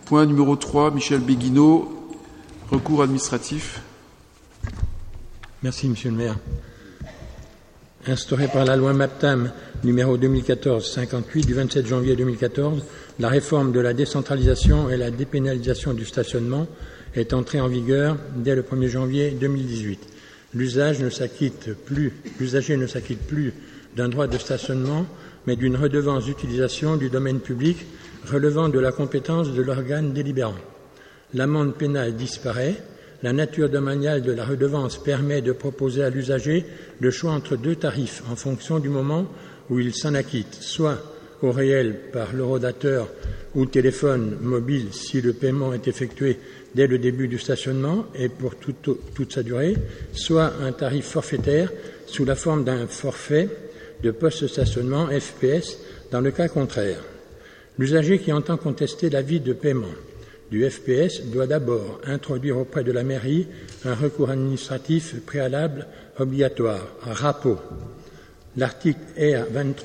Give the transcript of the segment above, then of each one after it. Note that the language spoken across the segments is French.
Point numéro 3, Michel Béguineau, recours administratif. Merci, Monsieur le maire. Instaurée par la loi MAPTAM numéro 2014-58 du 27 janvier 2014, la réforme de la décentralisation et la dépénalisation du stationnement est entrée en vigueur dès le 1er janvier 2018. L'usager ne s'acquitte plus d'un droit de stationnement, mais d'une redevance d'utilisation du domaine public relevant de la compétence de l'organe délibérant. L'amende pénale disparaît. La nature domaniale de la redevance permet de proposer à l'usager le choix entre deux tarifs en fonction du moment où il s'en acquitte, soit au réel par l'horodateur ou téléphone mobile si le paiement est effectué dès le début du stationnement et pour toute sa durée, soit un tarif forfaitaire sous la forme d'un forfait de post-stationnement FPS dans le cas contraire. L'usager qui entend contester l'avis de paiement du FPS doit d'abord introduire auprès de la mairie un recours administratif préalable obligatoire, RAPO. L'article R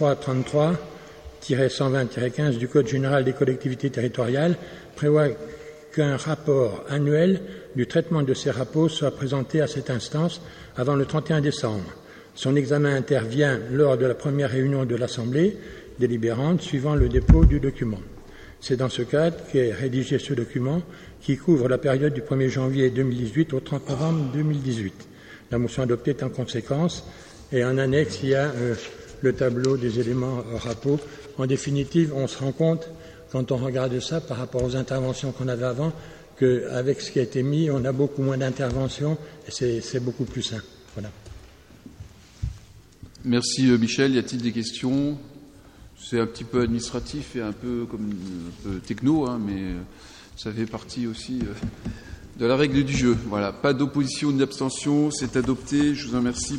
2333-120-15 du Code général des collectivités territoriales prévoit qu'un rapport annuel du traitement de ces RAPO soit présenté à cette instance avant le 31 décembre. Son examen intervient lors de la première réunion de l'Assemblée délibérante suivant le dépôt du document. C'est dans ce cadre qu'est rédigé ce document qui couvre la période du 1er janvier 2018 au 30 novembre 2018. La motion adoptée est en conséquence et en annexe, il y a le tableau des éléments RAPO. En définitive, on se rend compte, quand on regarde ça par rapport aux interventions qu'on avait avant, qu'avec ce qui a été mis, on a beaucoup moins d'interventions et c'est beaucoup plus sain. Voilà. Merci Michel. Y a-t-il des questions ? C'est un petit peu administratif et un peu techno, mais ça fait partie aussi de la règle du jeu. Voilà, pas d'opposition ni d'abstention, c'est adopté. Je vous en remercie.